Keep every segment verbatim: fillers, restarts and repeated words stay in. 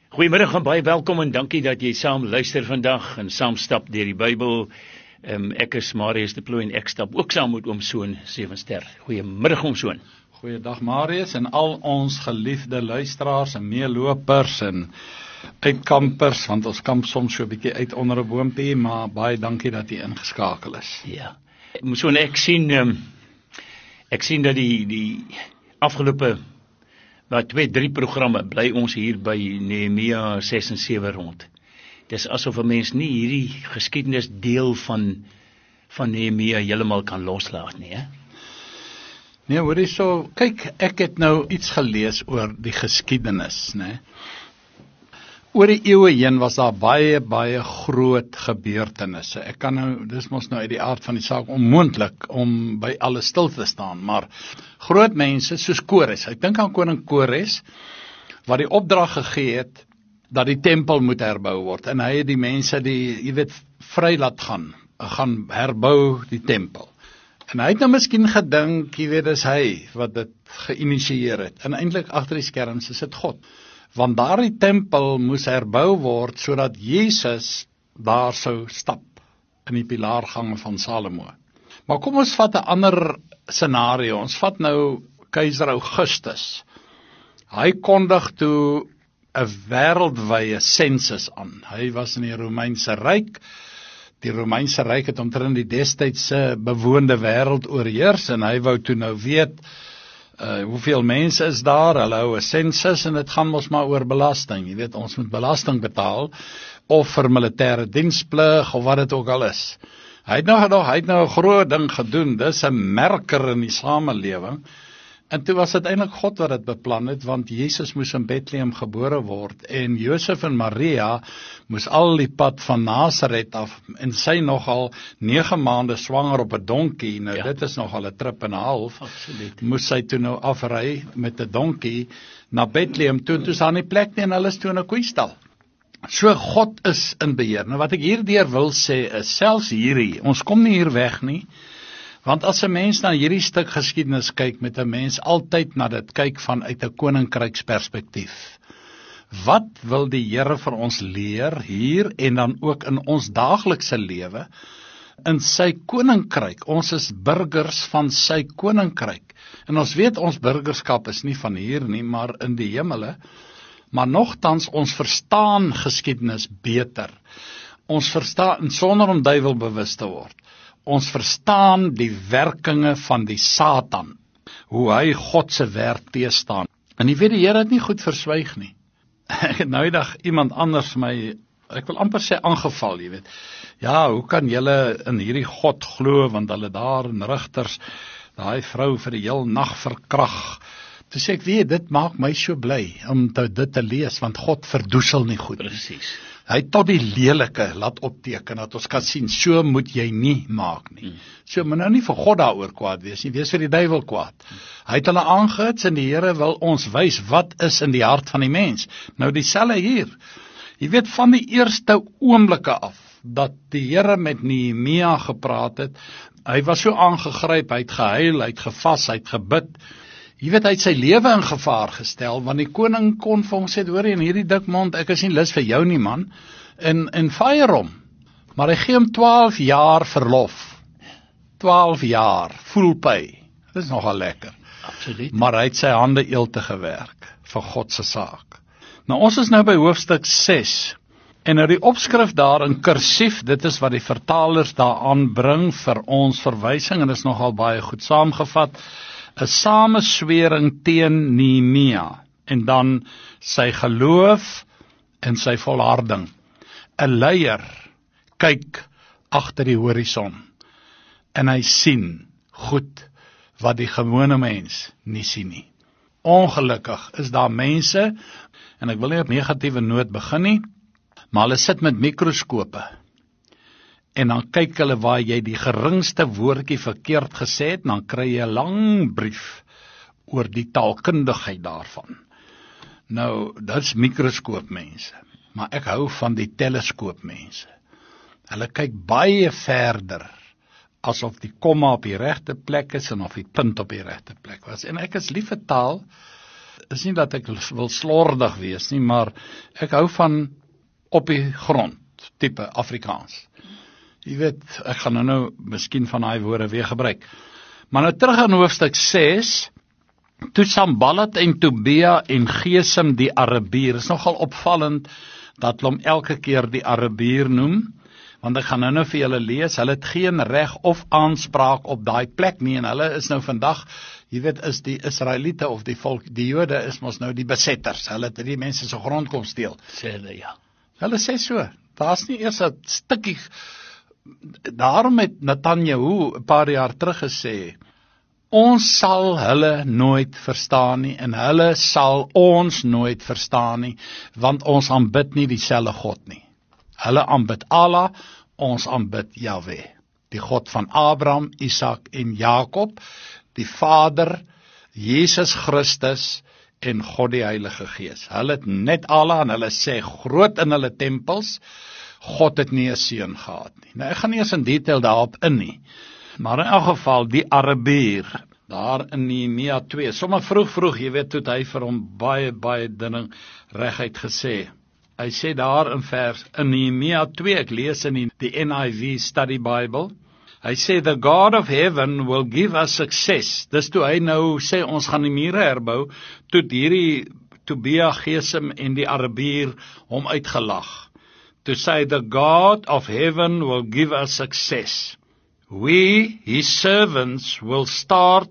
Goeiemiddag en baie welkom en dankie dat jy saam luister vandag en saam stap deur die Bybel. Um, ek is Marius de Plooy en ek stap ook saam met oom Soon Sewenster. Goeiemiddag oom Soon. Goeiedag Marius en al ons geliefde luisteraars en meelopers en uitkampers, want ons kamp soms so 'n bietjie uit onder 'n boompie, maar baie dankie dat jy ingeskakel is. Ja. Oom Soon, ek sien um, ek sien dat die die afgelope wat twee, drie programme bly ons hier by Nehemia ses en sewe rond. Dis asof 'n mens nie hierdie geskiedenis deel van van Nehemia heeltemal kan loslaat nie, hè? Nee, hoorie so, kyk, ek het nou iets gelees oor die geskiedenis, né? Oor die eeue heen was daar baie, baie groot gebeurtenisse. Ek kan nou, dis mos nou uit die aard van die saak onmoontlik om by alles stil te staan, maar groot mense soos Kores, ek dink aan koning Kores, wat die opdrag gegee het, dat die tempel moet herbou word, en hy het die mense die, jy weet, vry laat gaan, gaan herbou die tempel. En hy het nou miskien gedink, jy weet, dis hy wat dit geïnisieer het, en eintlik agter die skerms is dit God. Want daardie tempel moes herbou word, sodat Jesus daar sou stap, in die pilaargange van Salomo. Maar kom ons vat 'n ander scenario, ons vat nou keiser Augustus. Hy kondig toe 'n wêreldwye sensus aan. Hy was in die Romeinse Ryk. Die Romeinse Ryk het omtrent die destydse bewoonde wêreld oorheers, en hy wou toe nou weet, uh, hoeveel mense is daar, hulle hou 'n sensus, en dit gaan mos maar oor belasting, jy weet, ons moet belasting betaal, of vir militêre diensplig, of wat dit ook al is. Hy het nou gedog, hy het nou 'n groot ding gedoen, dis 'n merker in die samelewing, en toe was dit eintlik God wat dit beplan het, want Jesus moes in Bethlehem gebore word, en Josef en Maria moes al die pad van Nasaret af, en sy nogal nege maande swanger op 'n donkie, nou ja. Dit is nogal 'n trip en 'n half, absoluut. Moes sy toe nou afry met 'n donkie na Bethlehem toe, toe is daar nie plek nie, en hulle is toe in 'n koeistal. So God is in beheer. Nou wat ek hierdeur wil sê is, selfs hierdie, ons kom nie hier weg nie, want as 'n mens na hierdie stuk geskiedenis kyk, met 'n mens altyd na dit kyk vanuit 'n koninkryksperspektief. Wat wil die Here vir ons leer hier en dan ook in ons daaglikse lewe in sy koninkryk? Ons is burgers van sy koninkryk. En ons weet ons burgerskap is nie van hier nie, maar in die hemele. Maar nogtans ons verstaan geskiedenis beter. Ons verstaan sonder om duiwelbewus te word. Ons verstaan die werkinge van die Satan, hoe hy God se werk teestaan. En jy weet, die Here het nie goed verswyg nie. Ek het nou eendag iemand anders my, ek wil amper sê aangeval, jy weet. Ja, hoe kan julle in hierdie God glo, want hulle daar in Rigters, daai vrou vir die heel nag verkrag. Toe sê ek, weet, dit maak my so bly, om te, dit te lees, want God verdoesel nie goed. Presies. Hy het tot die lelike laat opteken, dat ons kan sien, so moet jy nie maak nie. Hmm. So moet nou nie vir God daaroor kwaad wees nie, wees vir die duiwel kwaad. Hy het hulle aangehits, en die Here wil ons wys, wat is in die hart van die mens. Nou dieselfde hier, jy weet, van die eerste oomblikke af, dat die Here met Nehemia gepraat het, hy was so aangegryp, hy het gehuil, hy het gevas, hy het gebid. Jy weet, hy het sy lewe in gevaar gestel, want die koning kon vir hom sê, hoor jy, in hierdie dik mond, ek is nie lus vir jou nie man, en, en fire hom, maar hy gee hom twaalf jaar verlof, twaalf jaar, full pay, dit is nogal lekker, absoluut. Maar hy het sy hande eelte gewerk, vir God se saak. Nou ons is nou by hoofstuk ses, en in die opskrif daar in kursief, dit is wat die vertalers daar aanbring vir ons verwysing, en dit is nogal baie goed saamgevat, 'n sameswering teen Nehemia, en dan sy geloof en sy volharding. 'n Leier kyk agter die horison, en hy sien goed wat die gewone mens nie sien nie. Ongelukkig is daar mense, en ek wil nie op negatiewe noot begin nie, maar hulle sit met mikroskope, en dan kyk hulle waar jy die geringste woordjie verkeerd gesê het, dan kry jy 'n lang brief oor die taalkundigheid daarvan. Nou, dit is mikroskoopmense, maar ek hou van die teleskoopmense. Hulle kyk baie verder, asof die komma op die regte plek is, en of die punt op die regte plek was. En ek is lief vir taal, is nie dat ek wil slordig wees nie, maar ek hou van op die grond tipe Afrikaans. Jy weet, ek gaan nou nou miskien van daai woorde weer gebruik. Maar nou terug aan hoofstuk ses, toe Sanballat en Tobia en Gesem die Arabier, is nogal opvallend dat hulle hom elke keer die Arabier noem, want ek gaan nou nou vir julle lees, hulle het geen reg of aanspraak op daai plek nie, en hulle is nou vandag, jy weet, is die Israeliete of die volk, die Jode is mos nou die besetters, hulle het die mense se grond kom steel. Sê hulle, ja. Hulle sê so, daar's nie eers 'n stukkie, daarom het Netanyahu 'n paar jaar terug gesê, ons sal hulle nooit verstaan nie, en hulle sal ons nooit verstaan nie, want ons aanbid nie dieselfde God nie. Hulle aanbid Allah, ons aanbid Jahwe, die God van Abraham, Isak en Jakob, die Vader, Jesus Christus en God die Heilige Gees. Hulle het net Allah en hulle sê groot in hulle tempels, God het nie 'n seun gehad nie. Nou ek gaan nie eens in detail daarop in nie, maar in elk geval die Arabier, daar in Nehemia twee, sommer vroeg vroeg, jy weet, toe hy vir hom baie, baie ding reguit gesê. Hy sê daar in vers, in Nehemia twee, ek lees in die, die N I V Study Bible, hy sê, the God of heaven will give us success. Dis toe hy nou sê, ons gaan die mure herbou, toe hierdie Tobia, Gesem en die Arabier hom uitgelag. To say, the God of heaven will give us success. We, his servants, will start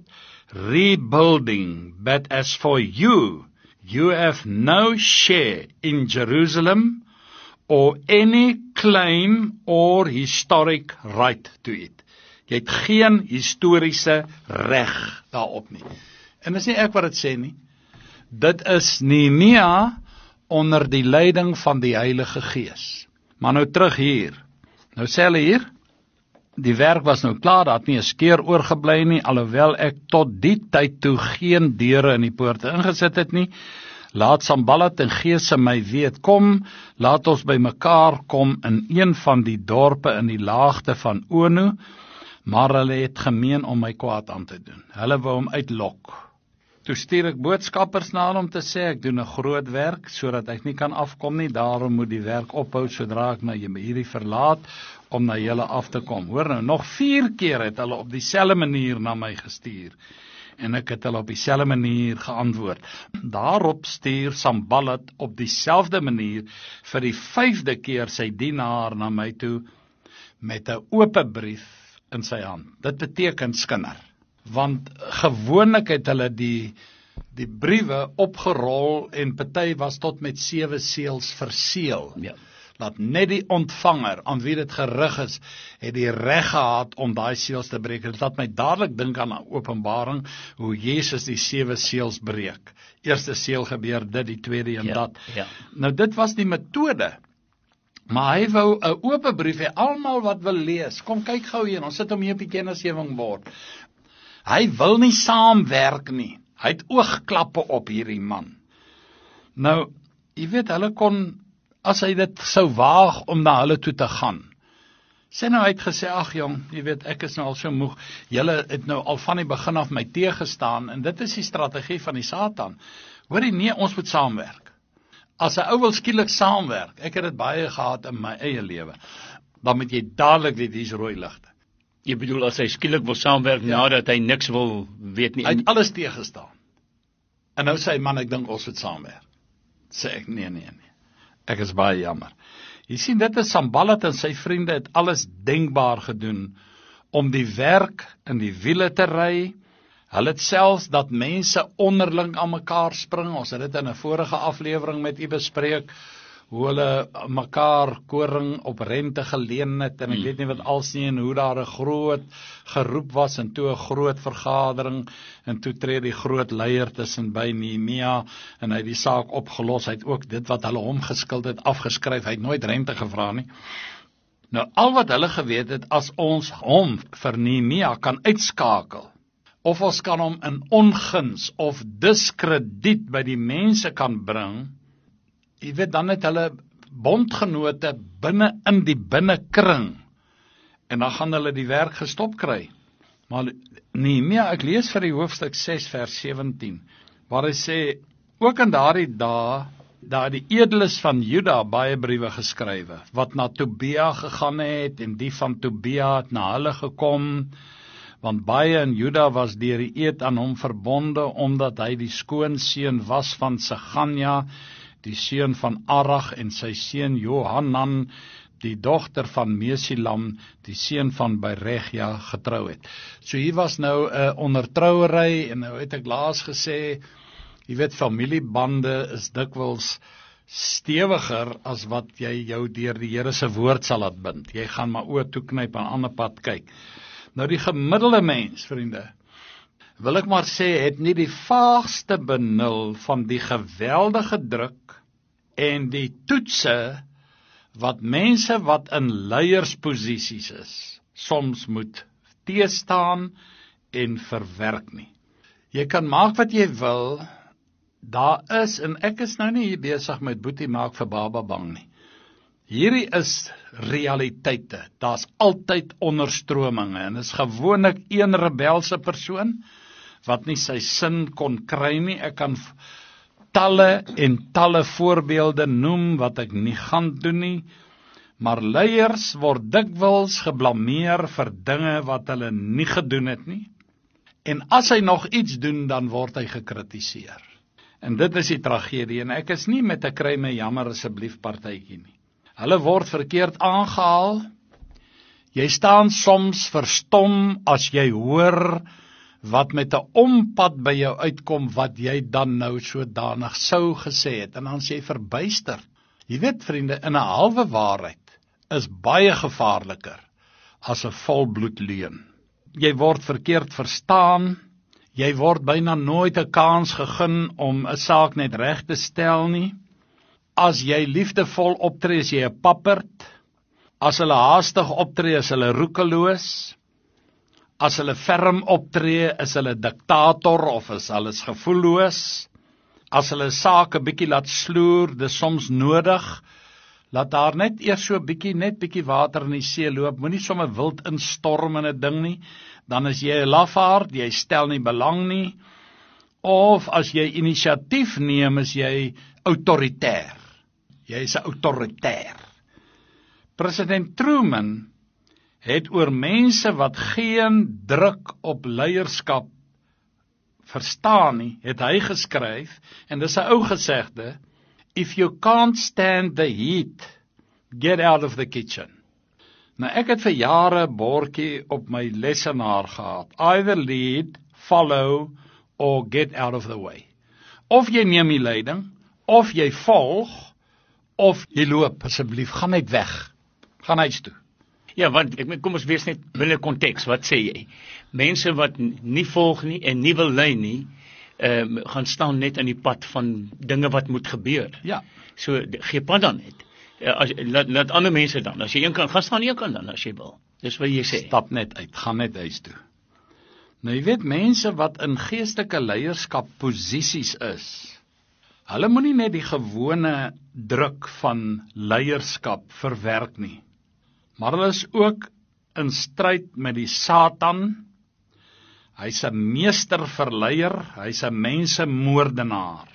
rebuilding, but as for you, you have no share in Jerusalem or any claim or historic right to it. Jy het geen historiese reg daarop nie. En dis nie ek wat dit sê nie. Dit is Nehemia onder die leiding van die Heilige Gees. Maar nou terug hier. Nou sê hulle hier, die werk was nou klaar, daar het nie 'n skeur oorgebly nie, alhoewel ek tot die tyd toe geen deure in die poorte ingesit het nie. Laat Sanballat en Gesem my weet, kom, laat ons by mekaar kom in een van die dorpe in die laagte van Ono, maar hulle het gemeen om my kwaad aan te doen. Hulle wou hom uitlok. Toe stuur ek boodskappers na hom om te sê, ek doen 'n groot werk, sodat ek nie kan afkom nie, daarom moet die werk ophou, sodra ek na hierdie verlaat, om na julle af te kom. Hoor nou, nog vier keer het hulle op dieselfde manier na my gestuur, en ek het hulle op dieselfde manier geantwoord. Daarop stuur Sanballat op dieselfde manier, vir die vyfde keer sy dienaar na my toe, met 'n oop brief in sy hand. Dit beteken skinder. Want gewoonlik het hulle die, die briewe opgerol en party was tot met sewe seels verseël. Ja. Laat net die ontvanger, aan wie dit gerig is, het die reg gehad om daai seels te breek. Dit laat my dadelik dink aan Openbaring, hoe Jesus die sewe seels breek. Eerste seël gebeur dit, die tweede en ja, dat. Ja. Nou dit was die metode. Maar hy wou 'n oop brief hê, almal wat wil lees. Kom kyk gou hier, ons sit hom hier op die kennisgewingbord. Hy wil nie saamwerk nie. Hy het oogklappe op hierdie man. Nou, jy weet, hulle kon, as hy dit sou waag om na hulle toe te gaan. Sê nou, hy het gesê, ag jong, jy weet, ek is nou al so moeg. Julle het nou al van die begin af my teëgestaan, en dit is die strategie van die Satan. Hoorie, nee, ons moet saamwerk. As 'n ou wil skielik saamwerk, ek het dit baie gehad in my eie lewe, dan moet jy dadelik weet, hier's rooi ligte. Jy bedoel, as hy skielik wil saamwerk, ja, nadat hy niks wil weet nie. Hy het alles teëgestaan. En nou sê hy, man, ek dink ons moet saamwerk. Sê ek, nee, nee, nee. Ek is baie jammer. Jy sien, dit is Sanballat en sy vriende het alles denkbaar gedoen om die werk in die wiele te ry. Hulle het selfs dat mense onderling aan mekaar spring. Ons het dit in 'n vorige aflewering met u bespreek, hoe hulle mekaar koring op rente geleen het, en ek weet nie wat als nie, en hoe daar 'n groot geroep was, en toe 'n groot vergadering, en toe tree die groot leier tussen by Nehemia, en hy het die saak opgelos, hy het ook dit wat hulle hom geskuld het, afgeskryf, hy het nooit rente gevra nie. Nou, al wat hulle geweet het, as ons hom vir Nehemia kan uitskakel, of ons kan hom in onguns, of diskrediet by die mense kan bring, jy weet, dan het hulle bondgenote binne in die binnekring, en dan gaan hulle die werk gestop kry. Maar Nehemia, ek lees vir die hoofstuk ses vers sewentien, waar hy sê, ook in daardie dae, daar die edeles van Juda baie briewe geskrywe, wat na Tobia gegaan het, en die van Tobia het na hulle gekom, want baie in Juda was deur die eed aan hom verbonde, omdat hy die skoonseun was van Seganja, die seun van Arach, en sy seun Johanan, die dogter van Mesilam, die seun van Beregia, getrou het. So hier was nou 'n ondertrouery, en nou het ek laas gesê, jy weet, familiebande is dikwels stewiger as wat jy jou deur die Here se woord sal laat bind. Jy gaan maar oor toeknyp en 'n ander pad kyk. Nou die gemiddelde mens, vriende, wil ek maar sê, het nie die vaagste benul van die geweldige druk en die toetse wat mense wat in leiersposisies is, soms moet teestaan en verwerk nie. Jy kan maak wat jy wil, daar is, en ek is nou nie hier besig met boetie maak vir baba bang nie. Hierdie is realiteite, daar's altyd onderstrominge, en is gewoonlik een rebelse persoon, wat nie sy sin kon kry nie. Ek kan talle en talle voorbeelde noem, wat ek nie gaan doen nie, maar leiers word dikwels geblameer vir dinge wat hulle nie gedoen het nie, en as hy nog iets doen, dan word hy gekritiseer. En dit is die tragedie, en ek is nie met 'n kry my jammer asseblief partytjie nie. Hulle word verkeerd aangehaal. Jy staan soms verstom as jy hoor wat met 'n ompad by jou uitkom, wat jy dan nou sodanig sou gesê het, en dan sê jy verbuister. Jy weet, vriende, in 'n halwe waarheid is baie gevaarliker as 'n volbloed leuen. Jy word verkeerd verstaan, jy word byna nooit 'n kans gegee om 'n saak net reg te stel nie. As jy liefdevol optree, is jy 'n papperd. As hulle haastig optree, is hulle roekeloos. As hulle ferm optree, is hulle diktator of is hulle gevoelloos. As hulle sake bietjie laat sloer, dis soms nodig. Laat daar net eers so bietjie, net bietjie water in die see loop. Moenie sommer wild instorm in 'n ding nie. Dan is jy 'n lafaard, jy stel nie belang nie. Of as jy inisiatief neem, is jy autoritair. Jy is 'n autoritair. President Truman het oor mense wat geen druk op leierskap verstaan nie, het hy geskryf, en dis 'n ou gesegde, if you can't stand the heat, get out of the kitchen. Nou ek het vir jare bordjie op my lesenaar gehad, either lead, follow, or get out of the way. Of jy neem die leiding, of jy volg, of jy loop, asseblief, gaan net weg, gaan huis toe. Ja, want ek kom ons wees net binne konteks, wat sê jy? Mense wat nie volg nie en nie wil lei nie, uh, gaan staan net aan die pad van dinge wat moet gebeur. Ja. So, gee pad dan net. Uh, as, laat, laat ander mense dan, as jy een kan, gaan staan een kan dan, as jy wil. Dis wat jy sê. Stap net uit, gaan net huis toe. Nou jy weet, mense wat in geestelike leierskap posisies is, hulle moenie net die gewone druk van leierskap verwerk nie, maar hulle is ook in stryd met die Satan. Hy's 'n meesterverleier, hy's 'n mensemoordenaar.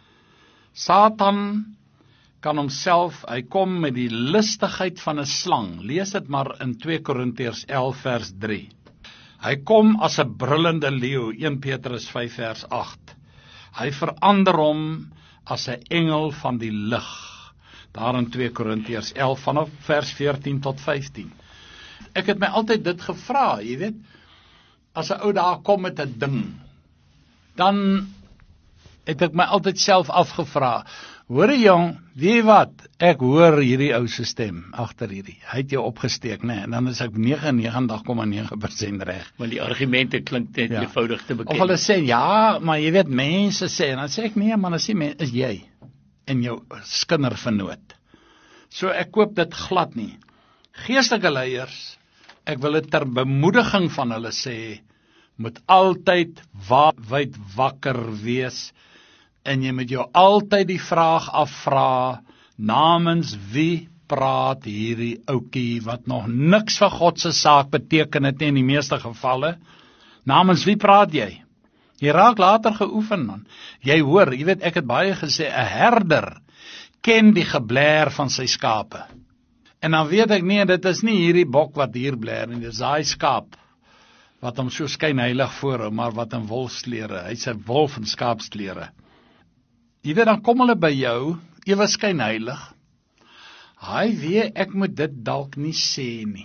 Satan kan homself, hy kom met die listigheid van 'n slang. Lees dit maar in twee Korintiërs elf vers drie. Hy kom as 'n brullende leeu, een Petrus vyf vers agt. Hy verander hom as 'n engel van die lig. Daar in twee Korintiërs elf vanaf vers veertien tot vyftien. Ek het my altyd dit gevra, jy weet, as 'n ou daar kom met 'n ding, dan het ek my altyd self afgevra, hoor jong, weet wat, ek hoor hierdie ou se stem agter hierdie, hy het jou opgesteek, nee, en dan is ek negenennegentig komma nege persent reg. Want die argumente klink net Ja. eenvoudig te bekend. Of hulle sê, ja, maar jy weet, mense sê, en dan sê ek, nee man, as die mens, is jy, en jou skindervernoot. So ek koop dit glad nie. Geestelike leiers, ek wil dit ter bemoediging van hulle sê, moet altyd wyd wakker wees, en jy moet jou altyd die vraag afvra, namens wie praat hierdie oukie, wat nog niks vir God se saak beteken het nie in die meeste gevalle, namens wie praat jy? Jy raak later geoefen, man. Jy hoor, jy weet, ek het baie gesê, 'n herder ken die gebler van sy skape. En dan weet ek nie, dit is nie hierdie bok wat hier bler nie, dit is daai skaap wat hom so skynheilig voorhou, maar wat in wolfsklere, hy's 'n wolf in skaapsklere. Jy weet, dan kom hulle by jou, ewe skynheilig. Hy weet, ek moet dit dalk nie sê nie.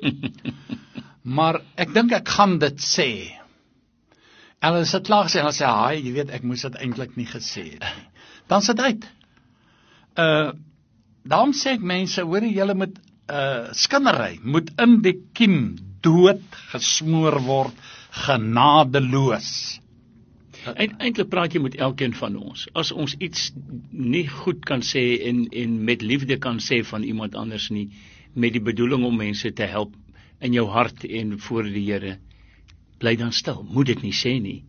Maar ek dink ek gaan dit sê. En hulle sit klaar gesê, en hulle sê, haai, jy weet, ek moes dit eintlik nie gesê het nie. Dan sit uit. Uh, daarom sê ek mense, hoor jy, julle moet, uh, skinnery, moet in die kiem dood gesmoor word, genadeloos. Eintlik praat jy met elkeen van ons. As ons iets nie goed kan sê en, en met liefde kan sê van iemand anders nie, met die bedoeling om mense te help in jou hart en voor die Here, bly dan stil, moet dit nie sê nie.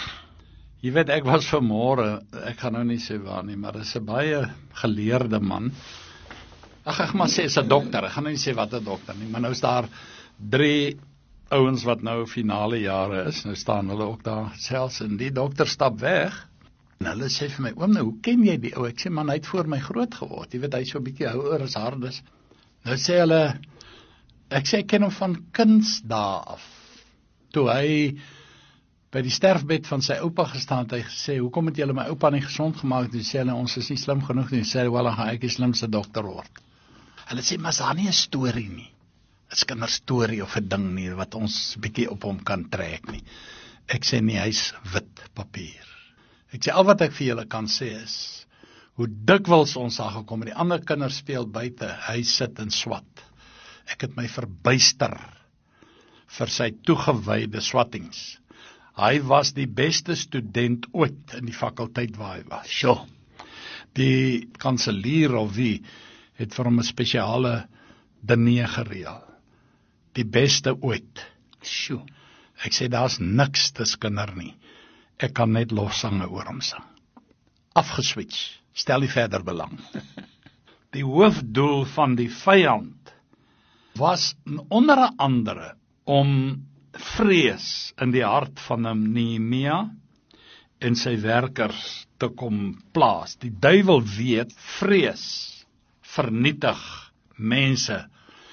Jy weet, ek was vanmôre, ek gaan nou nie sê waar nie, maar is 'n baie geleerde man. Ag, ek maar sê, is 'n dokter, ek gaan nou nie sê wat 'n dokter nie, maar nou is daar drie ouens wat nou finale jare is, nou staan hulle ook daar selfs, en die dokter stap weg, en hulle sê vir my, oom, nou, hoe ken jy die ou? Ek sê, man, hy het voor my groot geword, jy weet, hy is so 'n bietjie ouer as Hardes. Nou sê hulle, ek sê, ek ken hom van kindsdae af, toe hy by die sterfbed van sy oupa gestaan het, hy gesê, hoekom het julle my oupa nie gesond gemaak? Toe sê hulle, ons is nie slim genoeg nie, sê hulle, wel, dan gaan ek die slimste dokter word. Hulle sê, maar is daar nie 'n storie nie, 'n kinderstorie of 'n ding nie, wat ons bietjie op hom kan trek nie. Ek sê nie, hy's wit papier. Ek sê, al wat ek vir julle kan sê is, hoe dikwels ons daar gekom, die ander kinders speel buite, hy sit in swat. Ek het my verbuister vir sy toegewyde swattings. Hy was die beste student ooit in die fakulteit waar hy was. Sjoe. Die kanselier of wie het vir hom 'n spesiale diner gereël. Die beste ooit. Sjoe. Ek sê, daar's niks te skinder nie. Ek kan net lofsange oor hom sing. Afgeswitch, stel nie verder belang. Die hoofdoel van die vyand was onder andere om vrees in die hart van Nehemia en sy werkers te kom plaas. Die duiwel weet, vrees vernietig mense.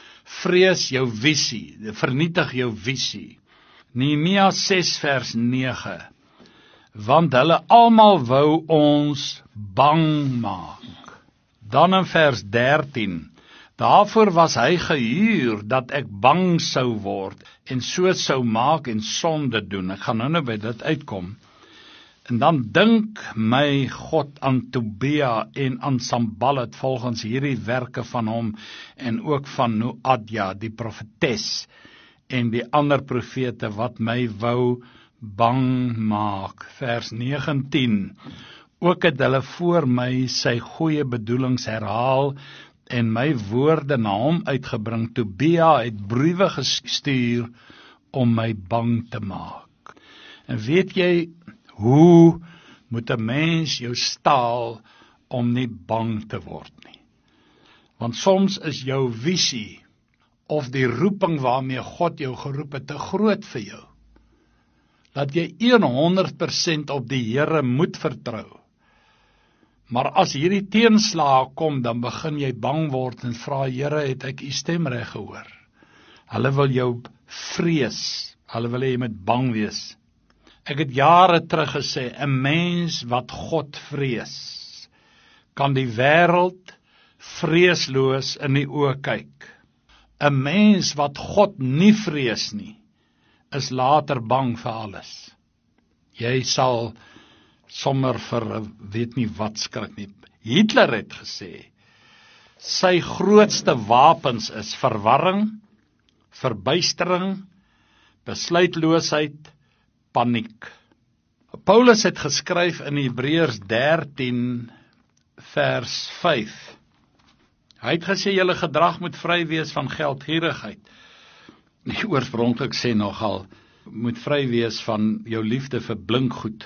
Vrees jou visie, vernietig jou visie. Nehemia ses vers nege. Want hulle almal wou ons bang maak. Dan in vers dertien. Daarvoor was hy gehuur dat ek bang sou word en so sou maak en sonde doen. Ek gaan nou nou by dit uitkom. En dan dink my God aan Tobia en aan Sanballat volgens hierdie werke van hom en ook van Noadja, die profetes, en die ander profete wat my wou bang maak. Vers negentien. Ook het hulle voor my sy goeie bedoelings herhaal en my woorde na hom uitgebring. Tobia het briewe gestuur om my bang te maak. En weet jy, hoe moet 'n mens jou staal om nie bang te word nie? Want soms is jou visie of die roeping waarmee God jou geroep het te groot vir jou, dat jy honderd persent op die Here moet vertrou. Maar as hierdie teenslae kom, dan begin jy bang word en vra, Here, het ek u stem reg gehoor? Hulle wil jou vrees, hulle wil hê jy moet bang wees. Ek het jare terug gesê, 'n mens wat God vrees, kan die wêreld vreesloos in die oë kyk. 'n Mens wat God nie vrees nie, is later bang vir alles. Jy sal sommer vir weet nie wat skrik nie. Hitler het gesê, sy grootste wapens is verwarring, verbuistering, besluitloosheid, paniek. Paulus het geskryf in Hebreërs dertien vers vyf. Hy het gesê, julle gedrag moet vry wees van geldgierigheid. Die oorspronklik sê nogal, moet vry wees van jou liefde vir blinkgoed.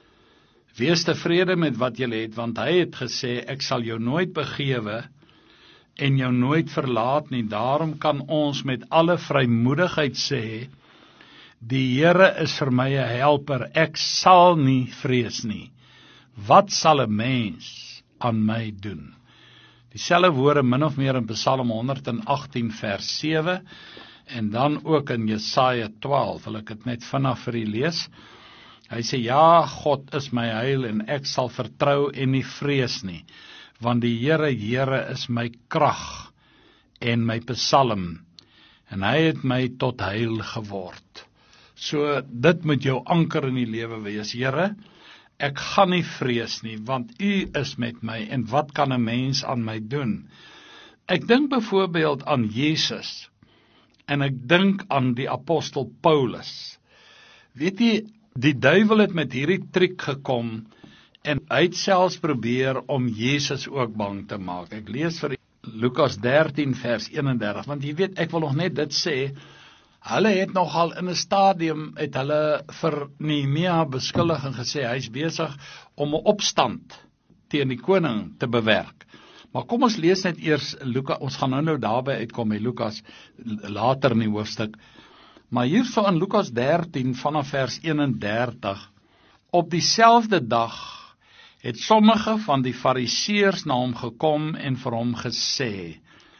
Wees tevrede met wat jy het, want hy het gesê, ek sal jou nooit begewe en jou nooit verlaat nie. Daarom kan ons met alle vrymoedigheid sê, Die Here is vir my 'n helper, ek sal nie vrees nie. Wat sal 'n mens aan my doen? Dieselfde woorde min of meer in Psalm honderd agttien vers sewe en dan ook in Jesaja twaalf, wil ek dit net vinnig vir u lees. Hy sê, ja, God is my heil en ek sal vertrou en nie vrees nie, want die Here, Here is my krag en my psalm, en hy het my tot heil geword. So, dit moet jou anker in die lewe wees. Here, ek gaan nie vrees nie, want u is met my, en wat kan 'n mens aan my doen? Ek dink byvoorbeeld aan Jesus, en ek dink aan die apostel Paulus. Weet jy, die duiwel het met hierdie triek gekom, en hy het selfs probeer om Jesus ook bang te maak. Ek lees vir Lukas dertien vers eenendertig, want jy weet, ek wil nog net dit sê, hulle het nogal in 'n stadium, het hulle vir Nehemia beskuldig en gesê, hy is besig om 'n opstand teen die koning te bewerk. Maar kom ons lees net eers Lukas, ons gaan nou nou daarby uitkom met Lukas, later in die hoofstuk, maar hier so in Lukas dertien vanaf vers eenendertig, op dieselfde dag het sommige van die fariseërs na hom gekom en vir hom gesê,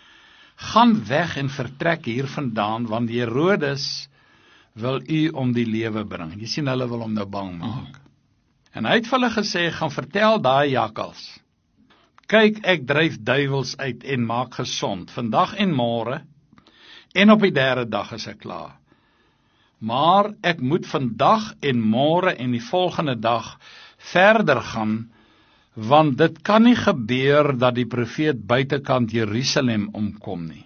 gaan weg en vertrek hier vandaan, want Herodes wil u om die lewe bring. Jy sien, hulle wil hom nou bang maak. En hy het vir hulle gesê, gaan vertel daai jakkals, kyk, ek dryf duiwels uit en maak gesond, vandag en môre, en op die derde dag is ek klaar. Maar ek moet vandag en môre en die volgende dag verder gaan, want dit kan nie gebeur dat die profeet buitekant Jerusalem omkom nie.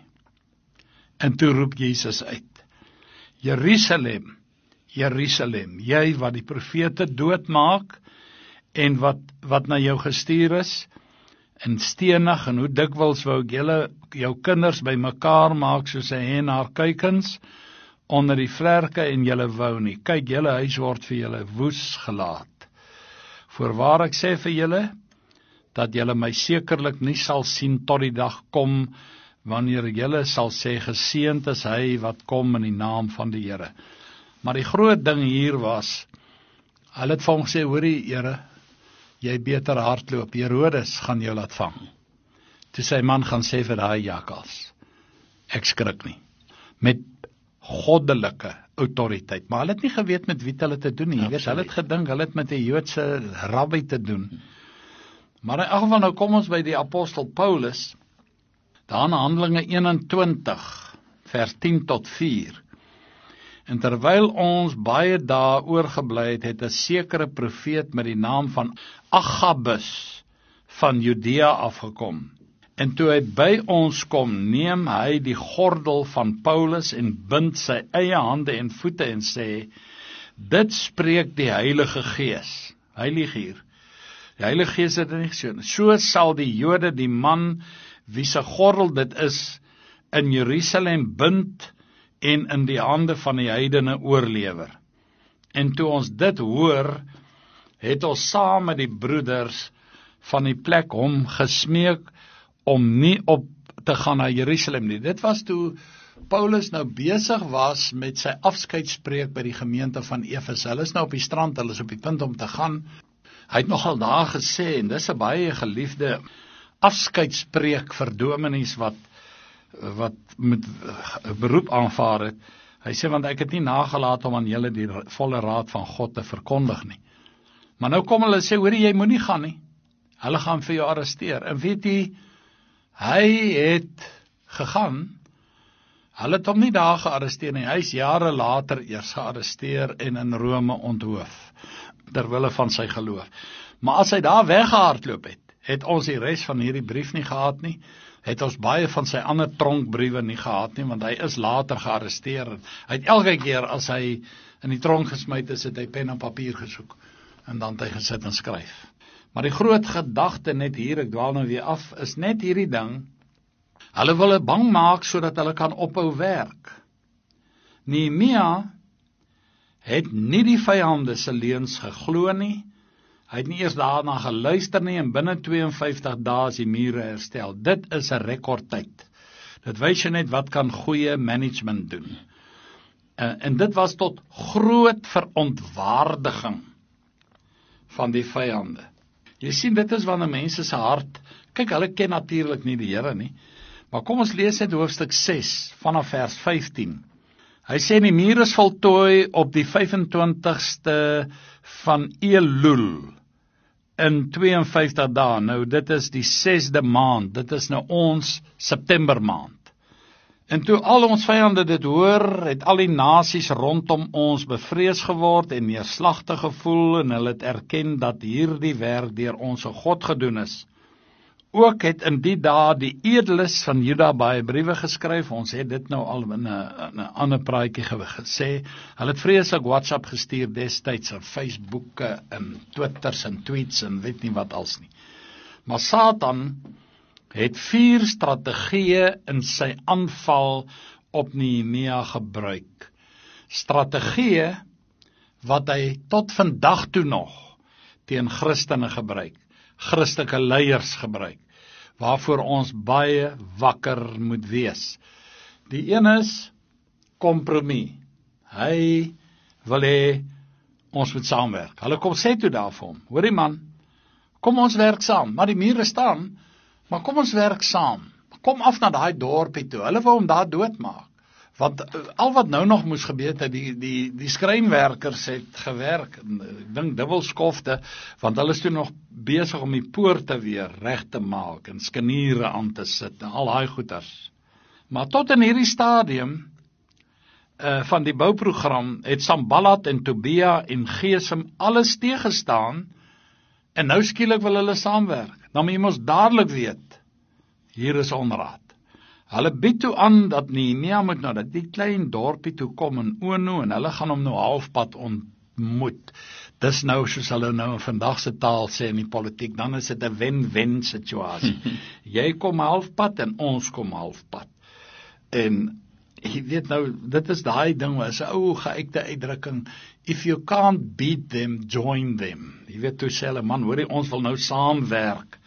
En toe roep Jesus uit, Jerusalem, Jerusalem, jy wat die profete doodmaak, en wat, wat na jou gestuur is, en stenig, en hoe dikwels wou ek julle, jou kinders by mekaar maak, soos 'n hen haar kuikens, onder die vlerke, en julle wou nie. Kyk, julle huis word vir julle woes gelaat. Voorwaar ek sê vir julle, dat julle my sekerlik nie sal sien tot die dag kom, wanneer julle sal sê, geseënd is hy wat kom in die naam van die Here. Maar die groot ding hier was, hulle het vir hom gesê, hoorie Here, jy beter hardloop, Herodes gaan jou laat vang. Toe sy man gaan sê vir daai jakkals, ek skrik nie, met goddelike autoriteit, maar hulle het nie geweet met wie hulle te doen nie, jy weet, hulle het gedink, hulle het met 'n Joodse rabbi te doen. Maar in elk geval, nou kom ons by die apostel Paulus, daar in Handelinge eenentwintig, vers tien tot vier. En terwyl ons baie dae oorgebly het, het 'n sekere profeet met die naam van Agabus van Judea afgekom. En toe hy by ons kom, neem hy die gordel van Paulus en bind sy eie hande en voete en sê, dit spreek die Heilige Gees. Hy lieg hier. Die Heilige Gees het dit nie gesê. So sal die Jode die man, wie se gordel dit is, in Jerusalem bind en in die hande van die heidene oorlewer. En toe ons dit hoor, het ons saam met die broeders van die plek hom gesmeek om nie op te gaan na Jerusalem nie. Dit was toe Paulus nou besig was met sy afskeidspreek by die gemeente van Efese. Hulle is nou op die strand, hulle is op die punt om te gaan. Hy het nogal daar gesê, en dis 'n baie geliefde afskeidspreek vir dominees wat wat met beroep aanvaar het. Hy sê, want ek het nie nagelaat om aan julle die volle raad van God te verkondig nie. Maar nou kom hulle sê, hoorie, jy moenie gaan nie. Hulle gaan vir jou arresteer. En weet jy, hy het gegaan, hulle het hom nie daar gearresteer nie, hy is jare later eers gearresteer en in Rome onthoof, terwille van sy geloof. Maar as hy daar weggehardloop het, het ons die res van hierdie brief nie gehad nie, het ons baie van sy ander tronkbriewe nie gehad nie, want hy is later gearresteer. Hy het elke keer as hy in die tronk gesmyt is, het hy pen en papier gesoek, en dan het hy gesit en skryf. Maar die groot gedagte net hier, ek dwaal nou weer af, is net hierdie ding, hulle wil hulle bang maak, sodat hulle kan ophou werk. Nehemia het nie die vyande se leuns geglo nie, hy het nie eers daarna geluister nie, en binne twee en vyftig dae is die mure herstel. Dit is 'n rekordtyd. Dit wys jy net wat kan goeie management doen. Uh, en dit was tot groot verontwaardiging van die vyande. Jy sien, dit is wanneer mense se hart, kyk, hulle ken natuurlik nie die Here nie, maar kom ons lees net hoofstuk ses, vanaf vers vyftien. Hy sê, die muur is voltooi op die vyf-en-twintigste van Elul, in twee en vyftig dae. Nou, dit is die sesde maand, dit is nou ons September maand. En toe al ons vyande dit hoor, het al die nasies rondom ons bevrees geword en neerslagtig gevoel, en hulle het erken dat hierdie werk deur ons God gedoen is. Ook het in die dae die edeles van Juda baie briewe geskryf, ons het dit nou al in 'n, in 'n ander praatjie gesê, hulle het vreeslik WhatsApp gestuur destyds, en Facebooke, en Twitters, en tweets, en weet nie wat als nie. Maar Satan het vier strategieë in sy aanval op Nehemia gebruik. Strategieë wat hy tot vandag toe nog teen Christene gebruik, Christelike leiers gebruik, waarvoor ons baie wakker moet wees. Die een is kompromie. Hy wil hê ons moet saamwerk. Hulle kom sê toe daar vir hom, hoorie man, kom ons werk saam, maar die mure staan, maar kom ons werk saam. Kom af na daai dorpie toe. Hulle wou hom daar doodmaak. Want al wat nou nog moes gebeur het, die die die skrynwerkers het gewerk. Ek dink dubbel skofte, want hulle is toe nog besig om die poorte weer reg te maak en skaniere aan te sit en al daai goeters. Maar tot in hierdie stadium uh, van die bouprogram het Sanballat en Tobia en Gesem alles teëgestaan, en nou skielik wil hulle saamwerk. Dan moet jy mos dadelik weet, hier is onraad. Hulle bied toe aan dat Nehemia moet nou dat die klein dorpie toe kom in Ono, en hulle gaan hom nou halfpad ontmoet. Dis nou soos hulle nou in vandag se taal sê in die politiek, dan is dit 'n wen-wen situasie. Jy kom halfpad en ons kom halfpad. En jy weet nou, dit is daai ding, is 'n ou geuite uitdrukking, if you can't beat them, join them. Jy weet toe sê hulle, man, hoorie, ons wil nou saamwerk.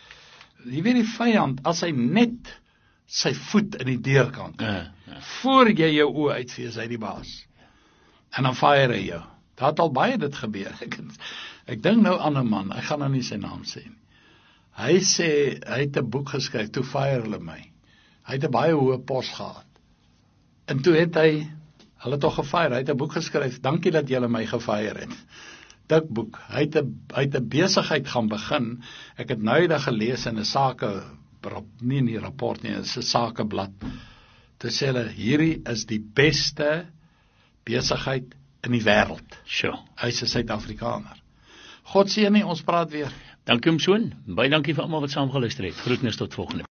Jy weet die vyand, as hy net sy voet in die deur kan kry, ja, ja. voor jy jou oë uitvee, is hy die baas. En dan fire hy jou. Daar het al baie dit gebeur. Ek, ek dink nou aan 'n man, ek gaan nou nie sy naam sê nie. Hy sê, hy het 'n boek geskryf, toe fire hulle my. Hy het 'n baie hoë pos gehad. En toe het hy, hulle toch gefire, hy het 'n boek geskryf, dankie dat julle my gefire het. Dik boek, hy het 'n hy het 'n besigheid gaan begin. Ek het nou eendag gelees in 'n sake, nie in die rapport nie, is 'n sakeblad. Toe sê hulle, hierdie is die beste besigheid in die wêreld. Sure. Hy is 'n Suid-Afrikaner. God seën nie, ons praat weer. Dankie om soon. Baie dankie vir almal wat saam geluister het. Groetnis tot volgende.